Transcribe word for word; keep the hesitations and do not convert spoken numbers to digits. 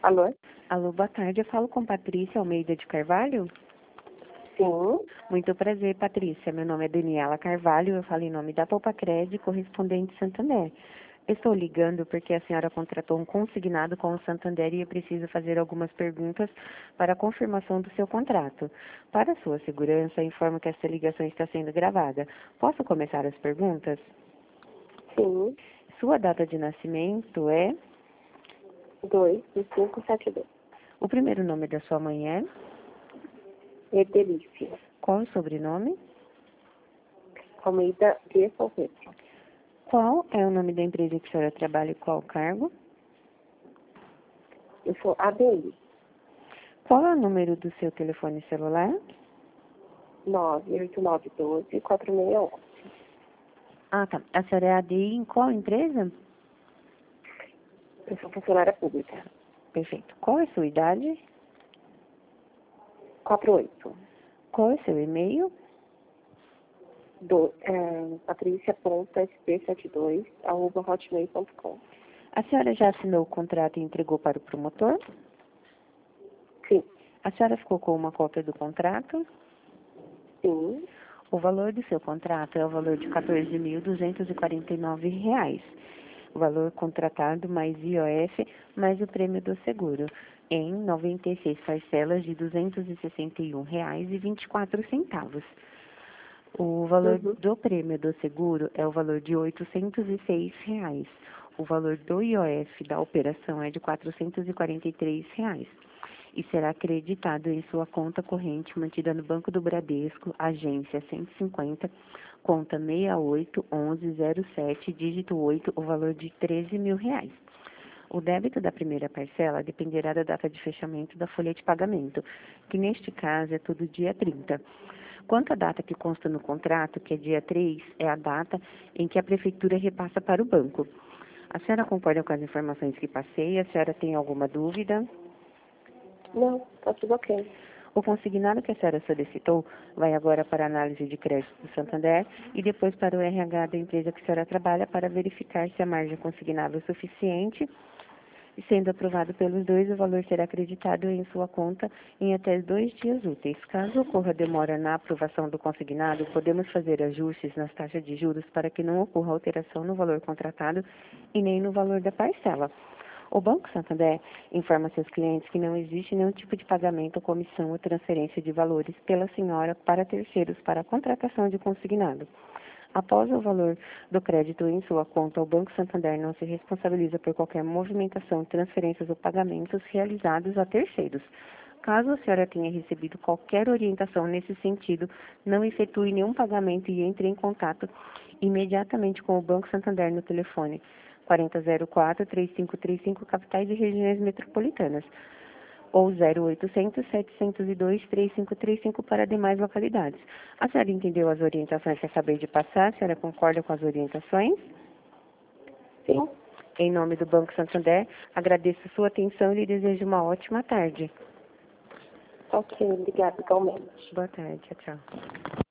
Alô? Alô, boa tarde. Eu falo com Patrícia Almeida de Carvalho? Sim. Muito prazer, Patrícia. Meu nome é Daniela Carvalho. Eu falo em nome da Poupacred, correspondente Santander. Estou ligando porque a senhora contratou um consignado com o Santander e eu preciso fazer algumas perguntas para a confirmação do seu contrato. Para sua segurança, informo que esta ligação está sendo gravada. Posso começar as perguntas? Sim. Sua data de nascimento é? dois de cinco sete dois. O primeiro nome da sua mãe é? Delícia. Qual o sobrenome? Almeida de Solvete. Qual é o nome da empresa que a senhora trabalha e qual o cargo? Eu sou A D I. Qual é o número do seu telefone celular? nove oito nove um dois quatro seis um um. Ah, tá. A senhora é A D I em qual empresa? Eu sou funcionária pública. Perfeito. Qual é a sua idade? quatro oito. Qual é o seu e-mail? Do, é, patrícia ponto s p setenta e dois arroba hotmail ponto com. A senhora já assinou o contrato e entregou para o promotor? Sim. A senhora ficou com uma cópia do contrato? Sim. O valor do seu contrato é o valor de quatorze mil duzentos e quarenta e nove reais. O valor contratado mais I O F mais o prêmio do seguro, em noventa e seis parcelas de duzentos e sessenta e um reais e vinte e quatro centavos. O valor Uhum. do prêmio do seguro é o valor de oitocentos e seis reais. O valor do I O F da operação é de quatrocentos e quarenta e três reais. E será acreditado em sua conta corrente mantida no Banco do Bradesco, agência cento e cinquenta, conta seis oito um um zero sete, dígito oito, o valor de treze mil reais. O débito da primeira parcela dependerá da data de fechamento da folha de pagamento, que neste caso é todo dia trinta. Quanto à data que consta no contrato, que é dia três, é a data em que a prefeitura repassa para o banco. A senhora concorda com as informações que passei? A senhora tem alguma dúvida? Não, tá tudo ok. O consignado que a senhora solicitou vai agora para a análise de crédito do Santander e depois para o R H da empresa que a senhora trabalha para verificar se a margem consignável é suficiente. E sendo aprovado pelos dois, o valor será acreditado em sua conta em até dois dias úteis. Caso ocorra demora na aprovação do consignado, podemos fazer ajustes nas taxas de juros para que não ocorra alteração no valor contratado e nem no valor da parcela. O Banco Santander informa seus clientes que não existe nenhum tipo de pagamento, comissão ou transferência de valores pela senhora para terceiros para a contratação de consignado. Após o valor do crédito em sua conta, o Banco Santander não se responsabiliza por qualquer movimentação, transferências ou pagamentos realizados a terceiros. Caso a senhora tenha recebido qualquer orientação nesse sentido, não efetue nenhum pagamento e entre em contato imediatamente com o Banco Santander no telefone quatro zero zero quatro, três cinco três cinco, capitais e regiões metropolitanas, ou zero oitocentos, setecentos e dois, três cinco três cinco para demais localidades. A senhora entendeu as orientações que acabei de passar? A senhora concorda com as orientações? Sim. Em nome do Banco Santander, agradeço sua atenção e lhe desejo uma ótima tarde. Ok, obrigada, igualmente. Boa tarde, tchau, tchau.